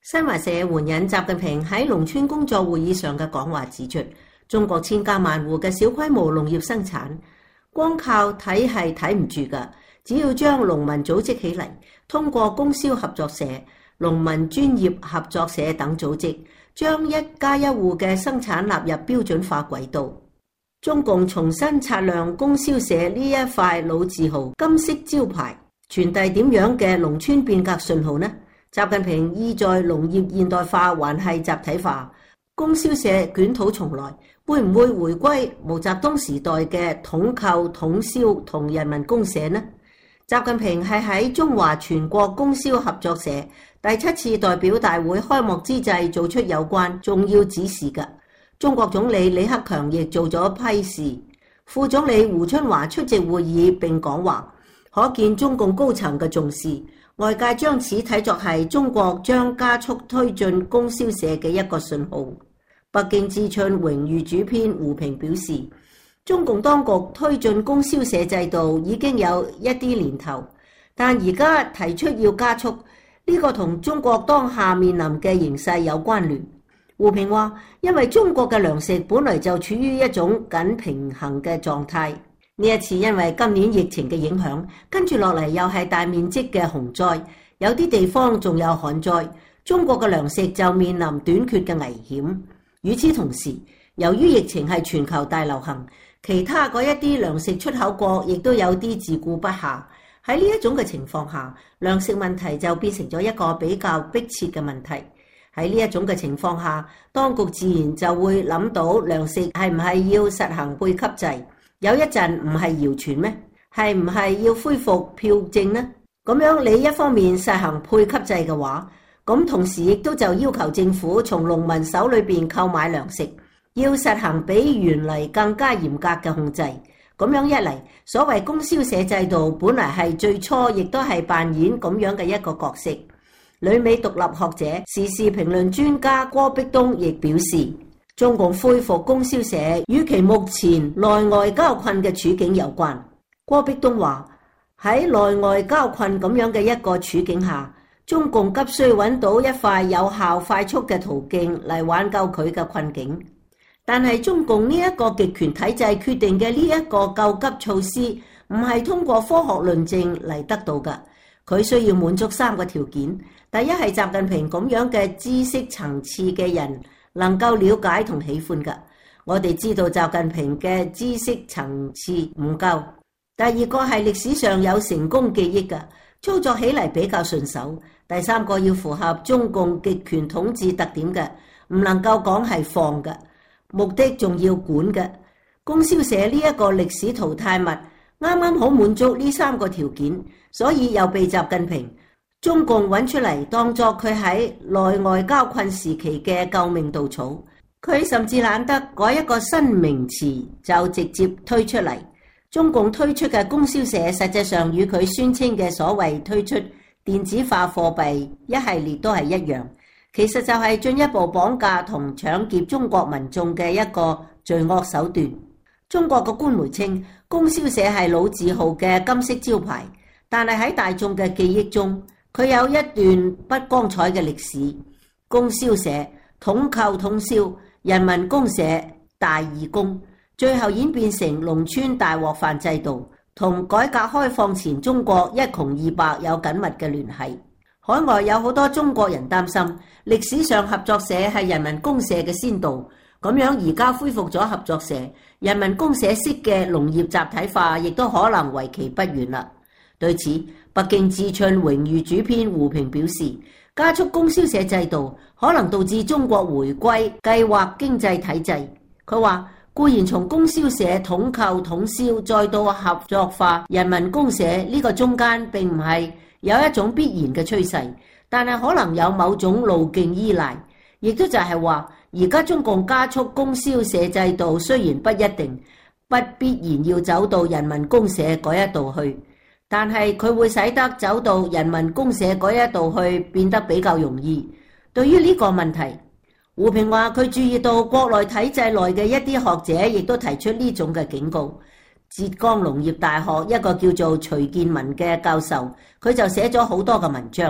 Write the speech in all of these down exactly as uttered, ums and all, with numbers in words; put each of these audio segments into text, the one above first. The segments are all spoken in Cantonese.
新華社援引習近平喺農村工作會議上嘅講話指出，中國千家萬戶嘅小規模農業生產，光靠睇係睇唔住㗎，只要將農民組織起嚟，通過供銷合作社、農民專業合作社等組織，將一家一戶嘅生產納入標準化軌道。中共重新擦亮供銷社呢一塊老字號金色招牌，傳遞點樣嘅農村變革信號呢？習近平意在農業現代化還係集體化？供銷社捲土重來，會唔會回歸毛澤東時代嘅統購統銷同人民公社呢？習近平係喺中華全國供銷合作社第七次代表大會開幕之際做出有關重要指示嘅。中國總理李克強亦做咗批示，副總理胡春華出席會議並講話，可見中共高層嘅重視。外界將此睇作係中國將加速推進供銷社嘅一個信號。北京之春榮譽主編胡平表示，中共當局推進供銷社制度已經有一啲年頭，但而家提出要加速，呢個同中國當下面臨嘅形勢有關聯。胡平話，因為中國嘅糧食本來就處於一種緊平衡嘅狀態。呢一次因為今年疫情嘅影響，跟住落嚟又係大面積嘅洪災，有啲地方仲有旱災，中國嘅糧食就面臨短缺嘅危險。與此同時，由於疫情係全球大流行，其他嗰一啲糧食出口國亦都有啲自顧不暇。喺呢一種嘅情況下，糧食問題就變成咗一個比較迫切嘅問題。喺呢一種嘅情況下，當局自然就會諗到糧食係唔係要實行配給制。有一陣唔係謠傳咩？係唔係要恢復票證呢？咁樣你一方面實行配給制嘅話，咁同時亦都就要求政府從農民手裏邊購買糧食，要實行比原嚟更加嚴格嘅控制。咁樣一嚟，所謂供銷社制度本來係最初亦都係扮演咁樣嘅一個角色。旅美獨立學者、時事評論專家郭碧東亦表示，中共恢復供銷社與其目前內外交困嘅處境有關。郭碧東話，喺內外交困咁樣嘅一個處境下，中共急需揾到一塊有效快速嘅途徑嚟挽救佢嘅困境。但係中共呢一個極權體制決定嘅呢一個救急措施，唔係通過科學論證嚟得到嘅。佢需要滿足三個條件：第一係習近平咁樣嘅知識層次嘅人能夠了解同喜歡嘅，我哋知道習近平嘅知識層次唔夠。第二個係歷史上有成功記憶嘅，操作起嚟比較順手。第三個要符合中共極權統治特點嘅，唔能夠講係放嘅，目的仲要管嘅。供銷社呢一個歷史淘汰物，啱啱好滿足呢三個條件，所以又被習近平中共揾出嚟，當作佢喺內外交困時期嘅救命稻草。佢甚至懶得改一個新名詞，就直接推出嚟。中共推出嘅供銷社，實際上與佢宣稱嘅所謂推出電子化貨幣一系列都係一樣，其實就係進一步綁架同搶劫中國民眾嘅一個罪惡手段。中國嘅官媒稱供銷社係老字號嘅金色招牌，但係喺大眾嘅記憶中，佢有一段不光彩嘅歷史。供銷社、統購統銷、人民公社、大義工，最後演變成農村大鍋飯制度，同改革開放前中國一窮二白有緊密嘅聯繫。海外有好多中國人擔心歷史上合作社係人民公社嘅先導，咁樣而家恢復咗合作社，人民公社式嘅農業集體化亦都可能為期不遠啦。對此，北京之春榮譽主編胡平表示，加速供銷社制度可能導致中國回歸計劃經濟體制。佢話，固然從供銷社統購統銷再到合作化人民公社呢個中間並唔係有一種必然嘅趨勢，但係可能有某種路徑依賴，亦都就係話，而家中共加速供銷社制度雖然不一定不必然要走到人民公社嗰一度去，但係佢會使得走到人民公社嗰一度去變得比較容易。對於呢個問題，胡平話佢注意到國內體制內嘅一啲學者亦都提出呢種嘅警告。浙江農業大學一個叫做徐建文嘅教授，佢就寫咗好多嘅文章，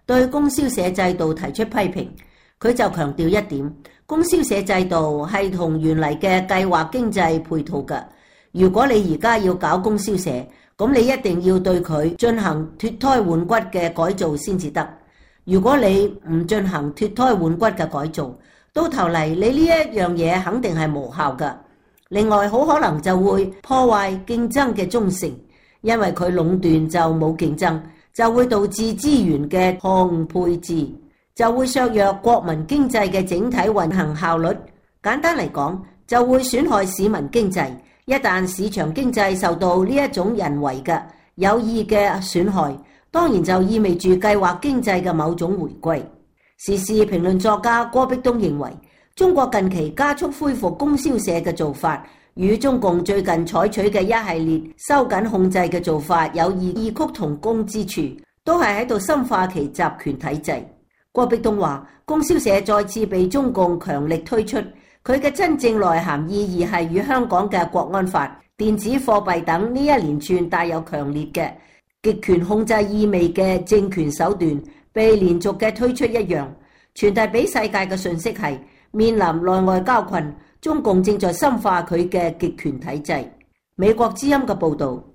對供銷社制度提出批評。佢就強調一點，供銷社制度係同原嚟嘅計劃經濟配套嘅。如果你而家要搞供銷社，咁你一定要對佢進行脫胎換骨嘅改造先至得。如果你唔進行脫胎換骨嘅改造，到頭嚟你呢一樣嘢肯定係無效㗎。另外，好可能就會破壞競爭嘅忠誠，因為佢壟斷就冇競爭，就會導致資源嘅錯誤配置，就會削弱國民經濟嘅整體運行效率。簡單嚟講，就會損害市民經濟。一旦市場經濟受到呢一種人為嘅有意嘅損害，當然就意味住計劃經濟嘅某種回歸。時事評論作家郭碧東認為，中國近期加速恢復供銷社嘅做法，與中共最近採取嘅一系列收緊控制嘅做法有異異曲同工之處，都係喺度深化其集權體制。郭碧東話，供銷社再次被中共強力推出，佢嘅真正內涵意義係與香港嘅國安法、電子貨幣等呢一連串帶有強烈嘅極權控制意味嘅政權手段被連續嘅推出一樣，傳遞俾世界嘅訊息係，面臨內外交困，中共正在深化佢嘅極權體制。美國之音嘅報導。